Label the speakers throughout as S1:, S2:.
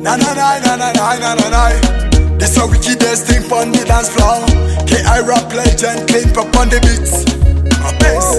S1: Na na na na na na na na na. This a wickedest thing on the dance floor. K.I. rap legend, clean pop on the beats. My best.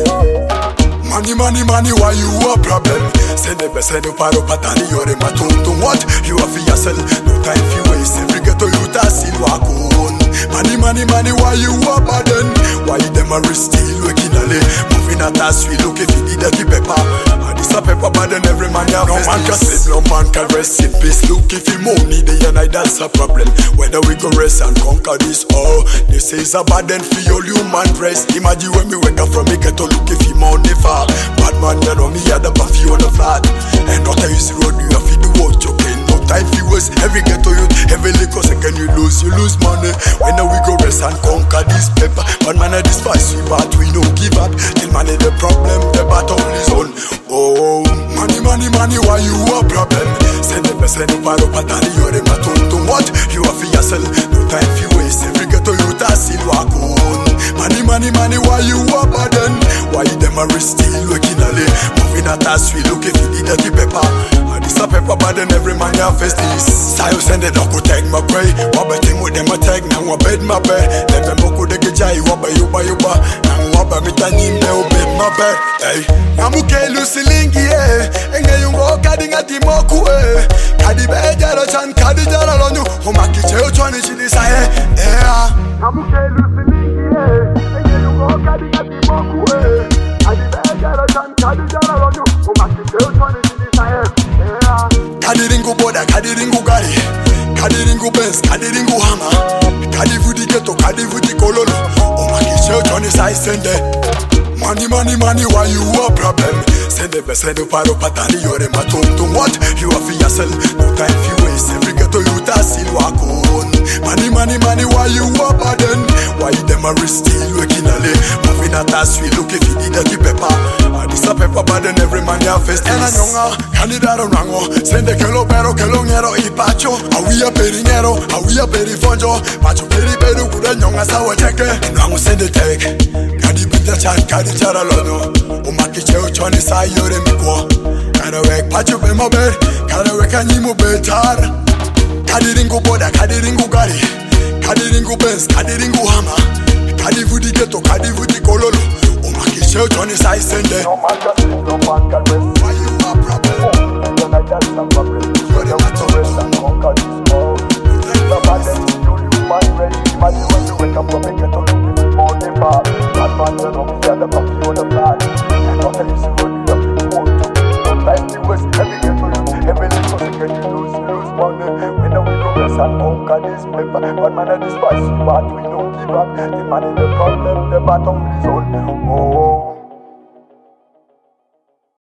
S1: Money, money, money, why you a problem? Send the best, send the paro patani, you're a matum. What? You are for yourself, no time for waste. Every ghetto you ta sin wakon. Money, money, money, why you a burden? Why them a risk still working ale? Moving at us, we look if you need a keep paper. And this a paper burden, every man have. No man can sleep, no man can rest in peace. Look if you money, day and night, that's a problem. Whether we go rest and conquer this, oh, this is a burden for your human race. Imagine when we wake up from a ghetto, look if you money far. Bad man, you know me, had a buffy on the flat. And not a easy road, you have to do what you can. No time for waste, every ghetto youth, every little second you lose money. When we go rest and conquer this paper. Bad man, I despise we, but we don't give up. Till money the problem, the battle is on. Oh, money, money, money, why you a problem? Send the best, send the paro patani, you're a matum. What? You have for yourself, no time for waste. Every ghetto youth, I still walk on. Money, money, money, why you a burden? Why them a risk still working ale? Moving at us, we look if you need a paper. And this a paper burden, every man have face this. Sayo send it up, take my pray. Wabba thing with them a take, now I bed my bed. Let them go to the jai, wabba yuba. Now wabba me tanim, they'll bed my bed. Hey, Namuke Lucilingi, eh? And you walk adding at the moku, eh? Kadi Beja, Chan, Kadi Jaralonu, Homaki Cheo Choni, she desire, eh? Namuke Lucilingi, eh? And you walk adding at the moku, eh? Kadi Beja, Chan, Kadi Jaralonu, Homaki Cheo Choni, she desire, eh? Kadi Ringu Boda, Kadi Ringu Gari, Kadi Ringu Benz, Kadi Ringu Hama, Kadi Vudi Ghetto, Kadi Vudi Kololo, Homaki Cheo Choni, I send it. Money, money, money, why you a problem? Send the best, send the paro patani, you're a matum. What? You are for yourself, no time for waste. Every ghetto you ta still walk on. Money, money, money, why you a burden? Why them a risk still working ale? Moving at us, we look if you need a keep paper. And this a paper burden, every man have face this. Ena nyonga, candidate rango. Send the kelo pero, kelo ngero ipacho. Awi a peri ngero, awi a peri fonjo. Pacho peri peru, kuda nyonga sawa cheke. Nango send the take. Kadi binja chan, kadi chara lono. Umaki cheo choni sa yore mikwo. Kada wek pacho be mo bed, kada wek anyimu betar. Kadi ringu boda, kadi ringu gari, kadi ringu benz, kadi ringu hama, kadi vudi ghetto, kadi vudi kololo. Umaki cheo choni sa isende. No man can sleep, no man can rest. Why you a problem? You're like that's a problem. You're the man to rest and conquer this all. The burden is you, human ready. Imagine when you wake up from a ghetto, looking for money bar. Bad man, you know me, had a buffy on the flat. And not a easy road, you have to walk to. No time to waste, every ghetto you, every little second you lose money. When we go rest and conquer this paper. Bad man, I despise you, but we don't give up. The money, the problem, the battle is on.